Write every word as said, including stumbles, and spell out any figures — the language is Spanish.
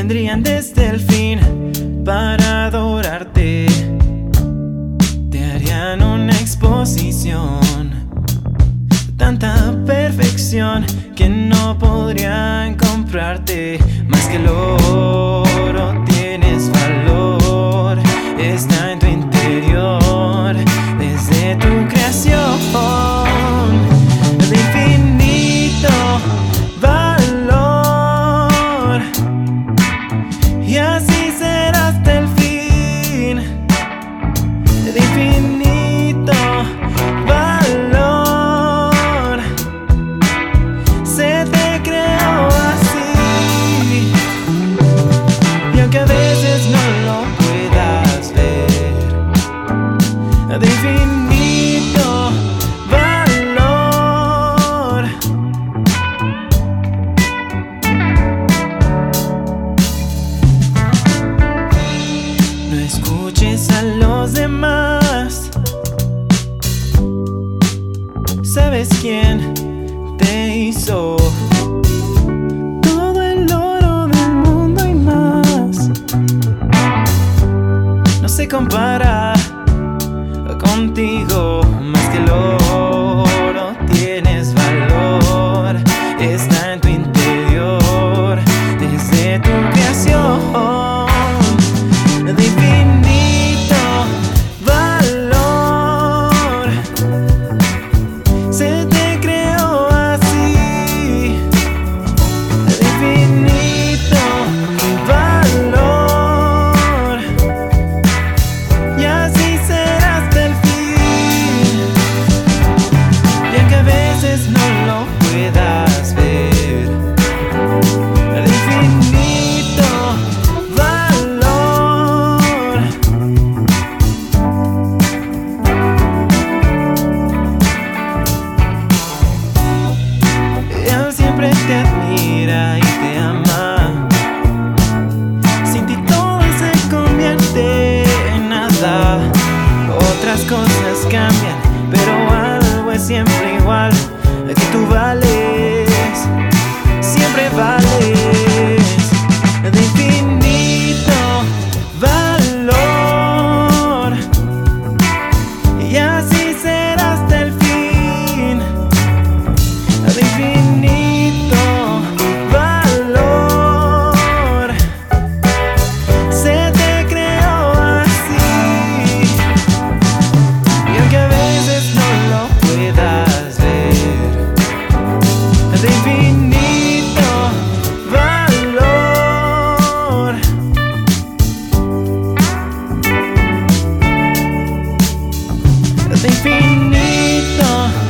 vendrían desde el fin para adorarte. Te harían una exposición de tanta perfección que no podrían comprarte. Más que el oro tienes valor, está en tu interior desde tu creación. De infinito valor, y así será hasta el fin. De infinito valor, se te creó así. Y aunque a veces no lo puedas ver, de infinito valor. No escuches a los demás. ¿Sabes quién te hizo? Todo el oro del mundo y más no se compara contigo. Más que el oro tienes valor, está en tu interior desde tu creación. De infinito valor, se te creó así. De infinito valor, y así será hasta el fin. Y aunque a veces no lo puedas ver, de infinito valor. Él siempre te admira y te ama. Sin ti todo se convierte en nada. Otras cosas cambian, pero algo es siempre igual. Que tú vales, siempre vales. De infinito valor, y así será hasta el fin. De infinito valor, se te creó así. Y aunque a veces no lo puedas ver, de infinito valor. De infinito